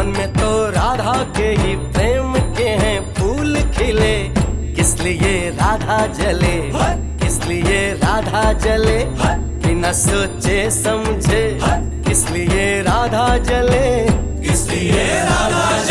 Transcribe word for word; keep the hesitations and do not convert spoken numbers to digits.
मन में तो राधा के ही प्रेम के हैं फूल खिले, किस लिए राधा जले, किस लिए राधा जले, बिना सोचे समझे किस लिए राधा जले, किस लिए राधा